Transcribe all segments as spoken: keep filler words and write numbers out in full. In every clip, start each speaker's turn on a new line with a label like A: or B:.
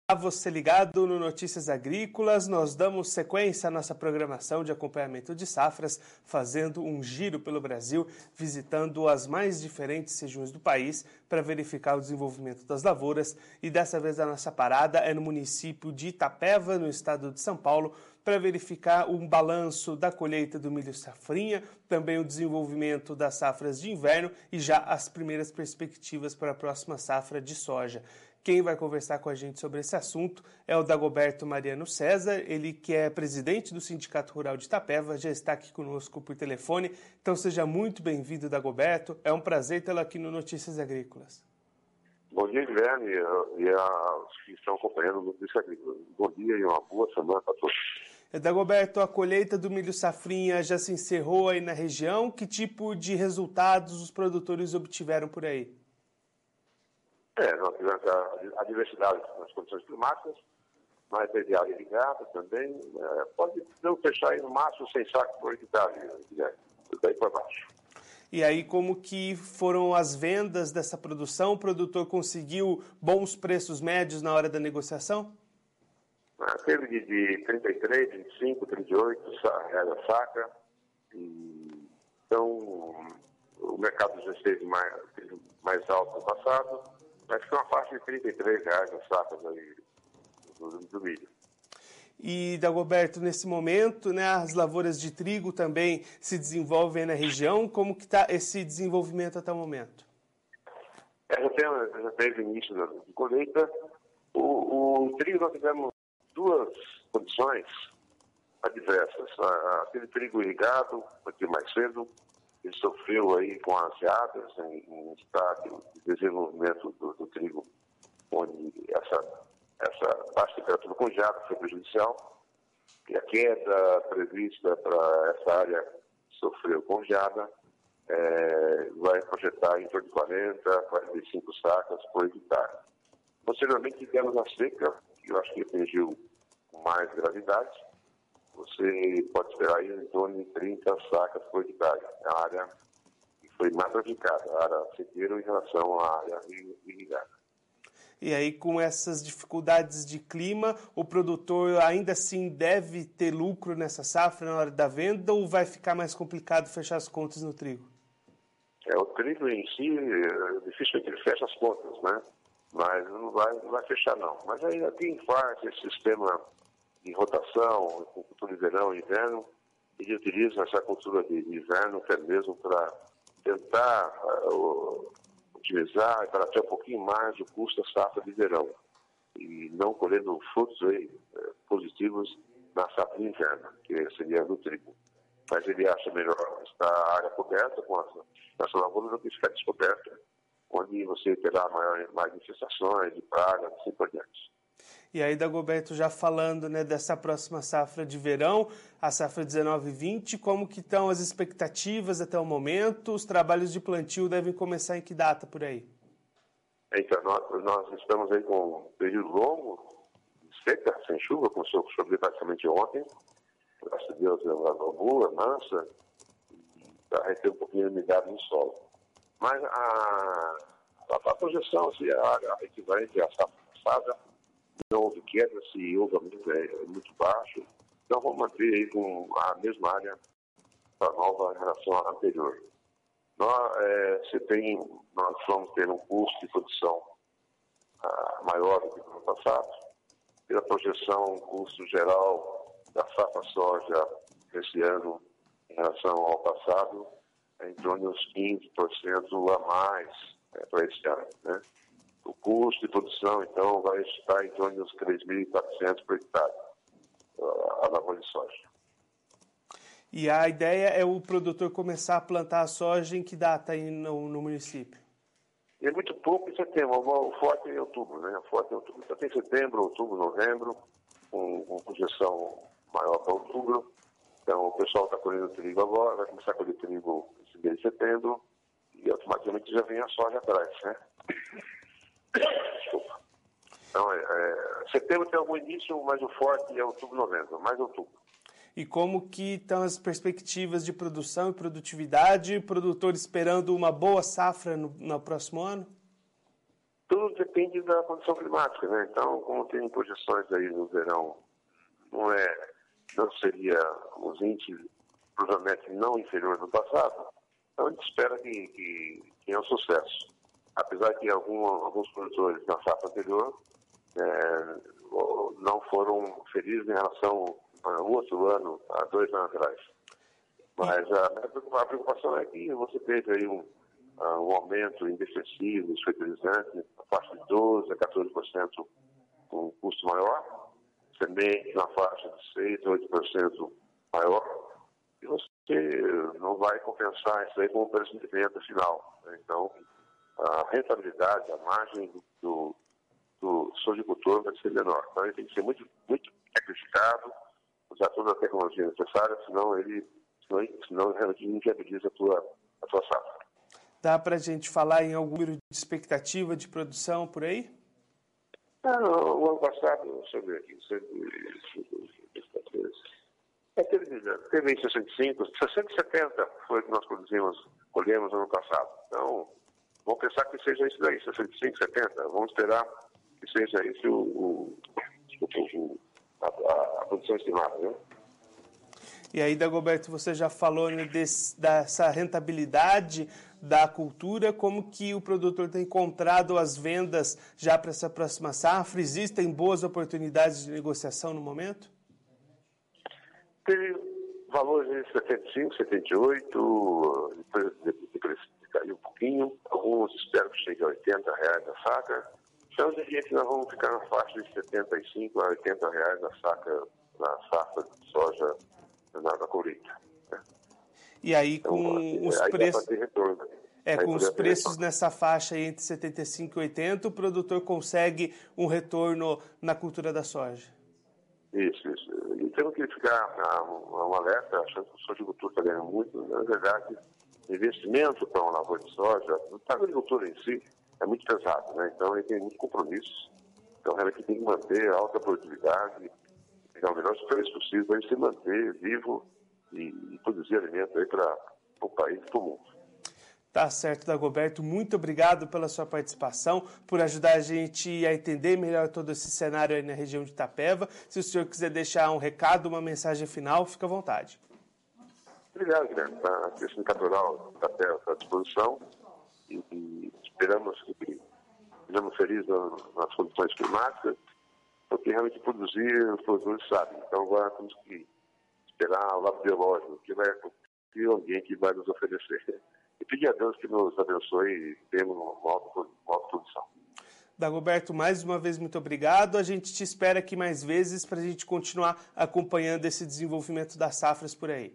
A: Você ligado no Notícias Agrícolas, nós damos sequência à nossa programação de acompanhamento de safras, fazendo um giro pelo Brasil, visitando as mais diferentes regiões do país para verificar o desenvolvimento das lavouras. E dessa vez a nossa parada é no município de Itapeva, no estado de São Paulo, para verificar um balanço da colheita do milho safrinha, também o desenvolvimento das safras de inverno e já as primeiras perspectivas para a próxima safra de soja. Quem vai conversar com a gente sobre esse assunto é o Dagoberto Mariano César, ele que é presidente do Sindicato Rural de Itapeva, já está aqui conosco por telefone. Então seja muito bem-vindo, Dagoberto. É um prazer tê-lo aqui no Notícias Agrícolas.
B: Bom dia, Guilherme, e aos que estão acompanhando o Notícias Agrícolas. Bom dia e uma boa semana para todos.
A: Dagoberto, a colheita do milho safrinha já se encerrou aí na região. Que tipo de resultados os produtores obtiveram por aí?
B: É, nós tivemos a, a diversidade nas condições climáticas, mas teve área irrigada também. É, pode não fechar aí no máximo cem sacos por hectare, Guilherme, daí para baixo.
A: E aí, como que foram as vendas dessa produção? O produtor conseguiu bons preços médios na hora da negociação?
B: Ah, teve de, de trinta e três, trinta e cinco, trinta e oito reais a saca. E, então, o mercado já esteve mais, mais alto no passado. Mas foi uma faixa de trinta e três reais as sacas aí do, do milho.
A: E, Dagoberto, nesse momento, né, as lavouras de trigo também se desenvolvem na região. Como que está esse desenvolvimento até o momento?
B: É, já, tem, já teve início da de colheita. O, o trigo nós tivemos duas condições adversas. Aquele trigo irrigado, aqui mais cedo, ele sofreu aí com as geadas em, em estágio de desenvolvimento do, do trigo, onde essa, essa baixa temperatura com geada foi prejudicial, e a queda prevista para essa área que sofreu com geada é, vai projetar em torno de quarenta, quarenta e cinco sacas por hectare. Posteriormente, tivemos a seca, que eu acho que atingiu com mais gravidade. Você pode esperar aí em torno de trinta sacas por hectare. A área que foi mais prejudicada, a área sequeira em relação à área irrigada.
A: E aí, com essas dificuldades de clima, o produtor ainda assim deve ter lucro nessa safra na hora da venda ou vai ficar mais complicado fechar as contas no trigo?
B: É, o trigo em si, é difícil que ele feche as contas, né? Mas não vai, não vai fechar não. Mas aí quem faz esse sistema de rotação, com cultura de verão e inverno, ele utiliza essa cultura de inverno até mesmo para tentar uh, otimizar e baratear um pouquinho mais o custo da safra de verão e não colhendo frutos aí, uh, positivos na safra de inverno, que seria no trigo. Mas ele acha melhor estar a área coberta com essa, essa lavoura do que ficar descoberta, onde você terá maior, mais infestações de pragas e assim por diante.
A: E aí, Dagoberto, já falando, né, dessa próxima safra de verão, a safra dezenove vinte, como que estão as expectativas até o momento? Os trabalhos de plantio devem começar em que data por aí?
B: Então, nós, nós estamos aí com um período longo, seca, sem chuva, começou a chover praticamente ontem. Graças a Deus, é uma boa, mansa, para reter um pouquinho de umidade no solo. Mas a, a, a projeção, assim, a área equivalente à safra passada, não houve queda, se houve aumento é, é muito baixo. Então vamos manter aí com a mesma área da nova em relação à anterior. Nós, é, você tem, nós vamos ter um custo de produção ah, maior do que no ano passado. Pela projeção, o custo geral da safra soja esse ano em relação ao passado é em torno de uns quinze por cento a mais é, para esse ano, né? O custo de produção, então, vai estar em torno de uns três mil e quatrocentos por hectare, a lavoura de soja.
A: E a ideia é o produtor começar a plantar a soja em que data aí no, no município?
B: É muito pouco em setembro, o forte é em outubro, né? O forte é em outubro. Então tem setembro, outubro, novembro, com, com projeção maior para outubro. Então o pessoal está colhendo trigo agora, vai começar a colher trigo nesse mês de setembro e automaticamente já vem a soja atrás, né? Desculpa. Então, é, é, setembro tem algum início, mas o forte é outubro, novembro, mais outubro.
A: E como que estão as perspectivas de produção e produtividade? Produtor esperando uma boa safra no, no próximo ano?
B: Tudo tudo depende da condição climática, né? Então, como tem projeções aí no verão, não é, não seria os índices provavelmente não inferiores do passado, então a gente espera que, que tenha um sucesso. Apesar que algum, alguns produtores na safra anterior é, não foram felizes em relação a outro ano, há dois anos atrás. Mas a, a preocupação é que você teve aí um, um aumento indefensivo dos fertilizantes, na faixa de doze a quatorze por cento com um custo maior, semente na faixa de seis a oito por cento maior, e você não vai compensar isso aí com o preço de venda final. Então, a rentabilidade, a margem do, do, do sojicultor vai ser menor. Então, ele tem que ser muito, muito sacrificado, usar toda a tecnologia necessária, senão ele, senão, senão realmente inviabiliza a tua, a tua safra.
A: Dá para a gente falar em algum número de expectativa de produção por aí?
B: Ah, não, o ano passado, deixa eu ver aqui, é, teve, teve em sessenta e cinco, sessenta e setenta foi o que nós produzimos, colhemos no ano passado. Então, vamos pensar que seja isso daí, sessenta e cinco, setenta, vamos esperar que seja isso o, o, o, a, a produção estimada, né?
A: E aí, Dagoberto, você já falou, né, desse, dessa rentabilidade da cultura, como que o produtor tem encontrado as vendas já para essa próxima safra? Existem boas oportunidades de negociação no momento?
B: Teve valores de setenta e cinco, setenta e oito, depois, depois caiu um pouquinho, alguns espero que chegue a oitenta reais a saca. Então, eu diria que nós vamos ficar na faixa de setenta e cinco a oitenta reais a saca, na safra de soja na, na colheita. Né?
A: E aí,
B: então,
A: com os
B: aí
A: preços...
B: Dá pra ter retorno.
A: É,
B: aí
A: com os preços nessa faixa aí entre setenta e cinco e oitenta, o produtor consegue um retorno na cultura da soja.
B: Isso, isso. E temos que ficar um alerta, achando que o sojicultor está ganhando muito. Na verdade, investimento para uma lavoura de soja, para a agricultura em si, é muito pesado, né? Então, ele tem muitos compromissos. Então, realmente tem que manter a alta produtividade, pegar o melhor preço possível para ele se manter vivo e, e produzir alimento aí para o país e para o mundo.
A: Tá certo, Dagoberto. Muito obrigado pela sua participação, por ajudar a gente a entender melhor todo esse cenário aí na região de Itapeva. Se o senhor quiser deixar um recado, uma mensagem final, fica à vontade.
B: Obrigado, Guilherme. A Crescimento Natural da Terra está à disposição e, e esperamos que sejamos felizes nas condições climáticas, porque realmente produzir os produtores sabem. Então agora temos que esperar o lado biológico, que vai acontecer, o ambiente vai nos oferecer. E pedir a Deus que nos abençoe e tenhamos uma alta, uma alta produção.
A: Dagoberto, mais uma vez, muito obrigado. A gente te espera aqui mais vezes para a gente continuar acompanhando esse desenvolvimento das safras por aí.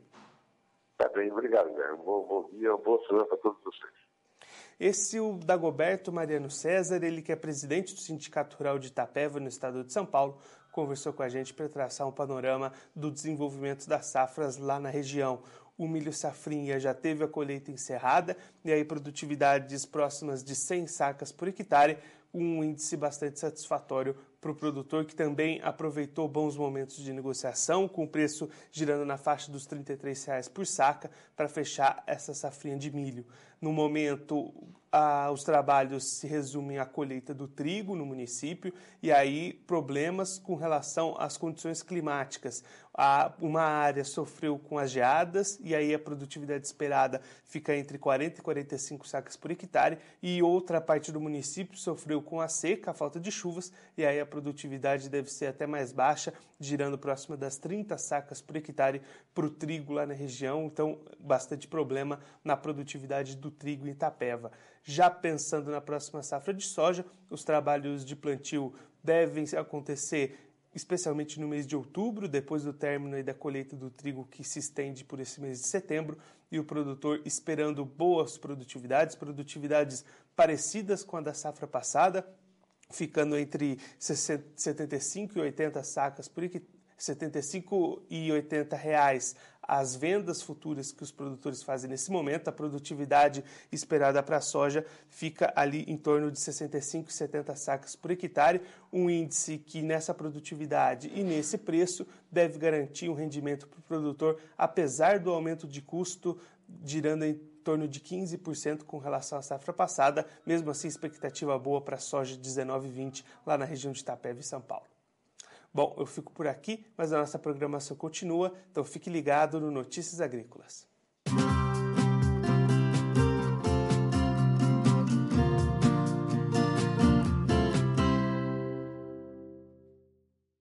B: Tá bem, obrigado, Guilherme. Um bom, bom dia, uma boa semana para todos vocês.
A: Esse é o Dagoberto Mariano César, ele que é presidente do Sindicato Rural de Itapeva, no estado de São Paulo, conversou com a gente para traçar um panorama do desenvolvimento das safras lá na região. O milho safrinha já teve a colheita encerrada e aí produtividades próximas de cem sacas por hectare, um índice bastante satisfatório para o produtor, que também aproveitou bons momentos de negociação, com o preço girando na faixa dos trinta e três reais por saca, para fechar essa safrinha de milho. No momento, ah, os trabalhos se resumem à colheita do trigo no município e aí problemas com relação às condições climáticas. Ah, uma área sofreu com as geadas e aí a produtividade esperada fica entre quarenta e quarenta e cinco sacas por hectare, e outra parte do município sofreu com a seca, a falta de chuvas, e aí a produtividade deve ser até mais baixa, girando próxima das trinta sacas por hectare para o trigo lá na região. Então, bastante problema na produtividade do trigo em Itapeva. Já pensando na próxima safra de soja, os trabalhos de plantio devem acontecer especialmente no mês de outubro, depois do término aí da colheita do trigo, que se estende por esse mês de setembro, e o produtor esperando boas produtividades, produtividades parecidas com a da safra passada, ficando entre setenta e cinco e oitenta sacas por hectare, setenta e cinco e oitenta reais as vendas futuras que os produtores fazem nesse momento. A produtividade esperada para a soja fica ali em torno de sessenta e cinco e setenta sacas por hectare, um índice que nessa produtividade e nesse preço deve garantir um rendimento para o produtor, apesar do aumento de custo girando em torno de quinze por cento com relação à safra passada. Mesmo assim, expectativa boa para a soja dezenove e vinte lá na região de Itapeva e São Paulo. Bom, eu fico por aqui, mas a nossa programação continua, então fique ligado no Notícias Agrícolas.